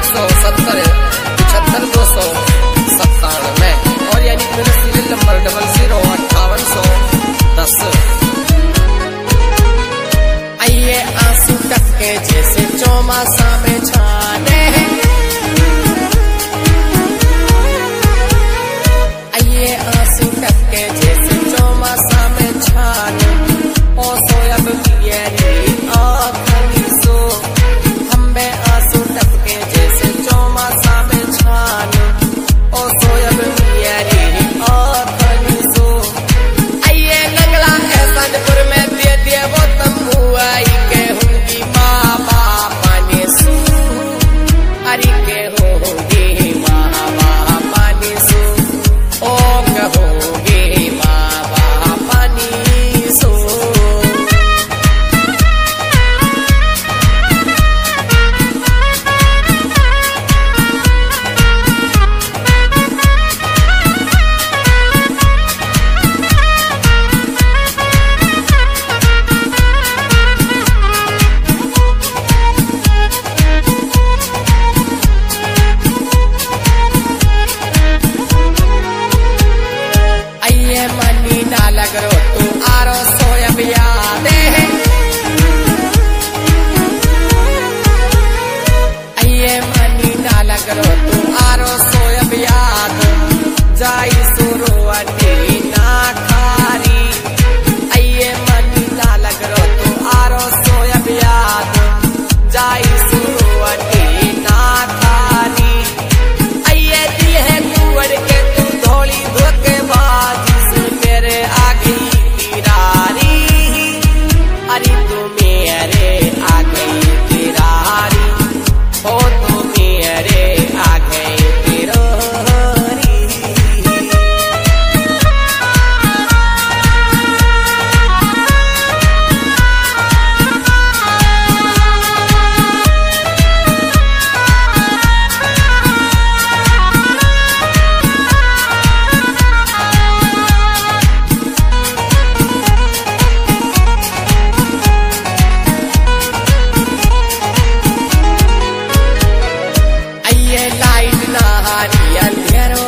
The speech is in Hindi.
170 75 297 और यानी कि मेरा सीरियल नंबर 005810। आइए आंसू टपके जैसे चौमासा में छाने, आइए आंसू टपके जैसे चौमासा में छाने, ओ सोया बगिया रे आँखनी सो, हमें आंसू टपके जैसे चौमासा में छाने, ओ सोया बगिया रे आँखनी सो। आइए नंगला एहसानपुर में दे दिए वो तंबू, आई के होंगी माँ बापा ने सू, अरे के होंगी माँ बापा ने सू, ओ कहोगे माँ बापा ने सू। मनी ना लग रो तू आरो सोया बियादे, आइए मनी ना लग रो तू आरो सोया बियाद, जाई सुरो अटी ना खारी, आइए मनी ना लग रो तू आरो सोया बियाद, जाई सुरो अटी ना खारी। आइए दी है कुंवर के तू धोली धोखेबाज, मेरे आगे तिरारी, अरे तू मेरे आगे तिरारी, हो तू मेरे आगे तिरारी। लाइट ना हारी अंधेरों